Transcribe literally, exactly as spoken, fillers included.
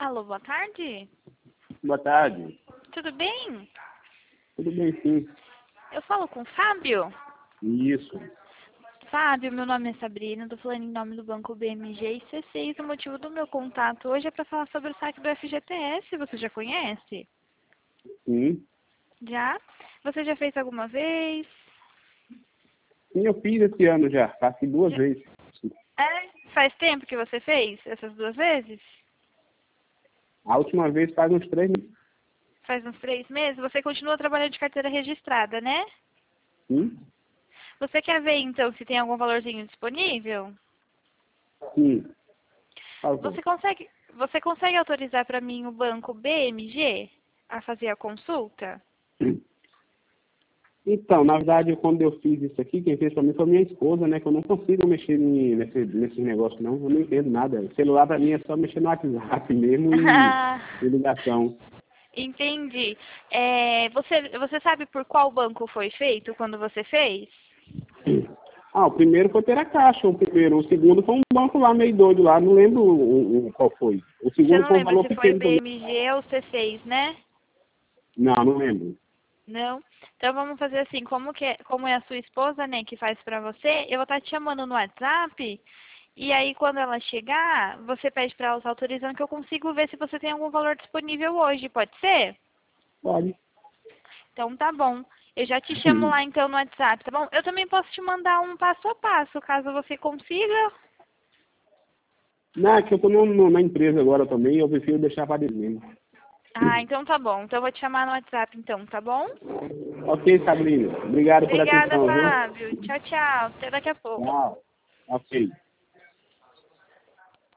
Alô, boa tarde. Boa tarde. Tudo bem? Tudo bem, sim. Eu falo com o Fábio? Isso. Fábio, meu nome é Sabrina, estou falando em nome do Banco B M G e C seis. O motivo do meu contato hoje é para falar sobre o saque do F G T S. Você já conhece? Sim. Já? Você já fez alguma vez? Sim, eu fiz esse ano já. Passei duas Já... vezes. É? Faz tempo que você fez essas duas vezes? A última vez faz uns três meses. Faz uns três meses? Você continua trabalhando de carteira registrada, né? Sim? Você quer ver, então, se tem algum valorzinho disponível? Sim. Por favor. Você consegue, você consegue autorizar para mim o banco B M G a fazer a consulta? Então, na verdade, quando eu fiz isso aqui, quem fez pra mim foi minha esposa, né? Que eu não consigo mexer em, nesse, nesse negócio, não. Eu não entendo nada. O celular pra mim é só mexer no WhatsApp mesmo e, e ligação. Entendi. É, você, você sabe por qual banco foi feito quando você fez? Ah, o primeiro foi pela Caixa, o primeiro. O segundo foi um banco lá meio doido lá, não lembro o, o, qual foi. O Você segundo não foi um lembra valor se foi pequeno também. B M G ou C seis, né? Não, não lembro. Não? Então vamos fazer assim, como, que é, como é a sua esposa, né, que faz pra você, eu vou estar te chamando no WhatsApp, e aí quando ela chegar, você pede pra ela estar autorizando que eu consigo ver se você tem algum valor disponível hoje, pode ser? Pode. Então tá bom. Eu já te chamo lá então no WhatsApp, tá bom? Eu também posso te mandar um passo a passo, caso você consiga. Não, é que eu tô no, no- na empresa agora também, eu prefiro deixar para eles mesmo. Ah, então tá bom. Então eu vou te chamar no WhatsApp então, tá bom? Ok, Sabrina. Obrigado pela Obrigada, atenção, viu? Fábio. Tchau, tchau. Até daqui a pouco. Tchau. Ok.